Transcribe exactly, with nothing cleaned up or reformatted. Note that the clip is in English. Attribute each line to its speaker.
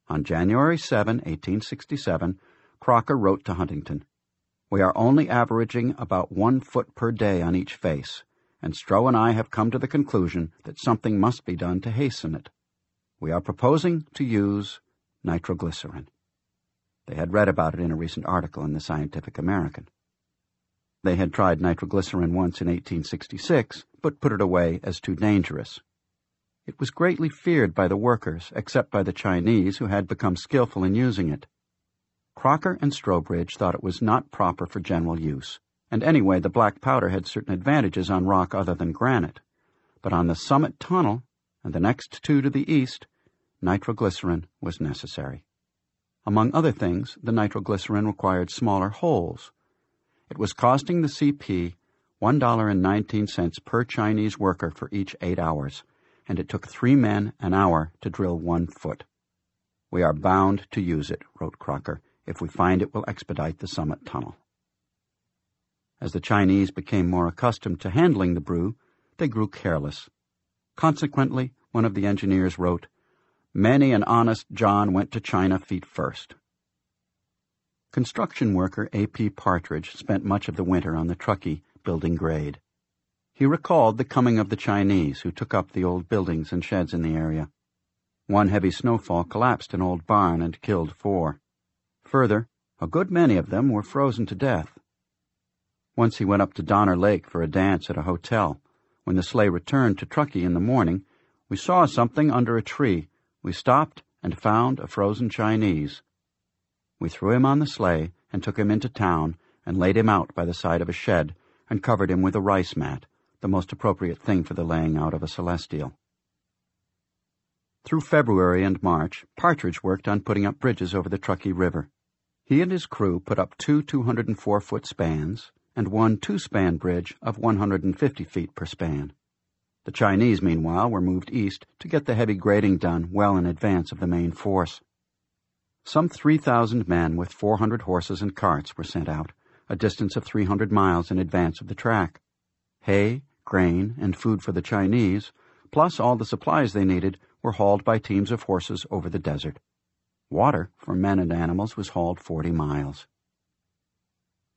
Speaker 1: On January seventh, eighteen sixty-seven, Crocker wrote to Huntington, "We are only averaging about one foot per day on each face, and Stroh and I have come to the conclusion that something must be done to hasten it. We are proposing to use nitroglycerin." They had read about it in a recent article in the Scientific American. They had tried nitroglycerin once in eighteen sixty-six, but put it away as too dangerous. It was greatly feared by the workers, except by the Chinese, who had become skillful in using it. Crocker and Strobridge thought it was not proper for general use, and anyway the black powder had certain advantages on rock other than granite. But on the Summit Tunnel, and the next two to the east, nitroglycerin was necessary. Among other things, the nitroglycerin required smaller holes. It was costing the C P one dollar and nineteen cents per Chinese worker for each eight hours, and it took three men an hour to drill one foot. "We are bound to use it," wrote Crocker, "if we find it will expedite the Summit Tunnel." As the Chinese became more accustomed to handling the brew, they grew careless. Consequently, one of the engineers wrote, "Many an honest John went to China feet first." Construction worker A P Partridge spent much of the winter on the Truckee building grade. He recalled the coming of the Chinese, who took up the old buildings and sheds in the area. One heavy snowfall collapsed an old barn and killed four. Further, a good many of them were frozen to death. Once he went up to Donner Lake for a dance at a hotel. When the sleigh returned to Truckee in the morning, "We saw something under a tree. We stopped and found a frozen Chinese. We threw him on the sleigh and took him into town and laid him out by the side of a shed and covered him with a rice mat, the most appropriate thing for the laying out of a celestial." Through February and March, Partridge worked on putting up bridges over the Truckee River. He and his crew put up two two hundred four foot spans and one two-span bridge of one hundred fifty feet per span. The Chinese, meanwhile, were moved east to get the heavy grading done well in advance of the main force. Some three thousand men with four hundred horses and carts were sent out, a distance of three hundred miles in advance of the track. Hay, grain, and food for the Chinese, plus all the supplies they needed, were hauled by teams of horses over the desert. Water for men and animals was hauled forty miles.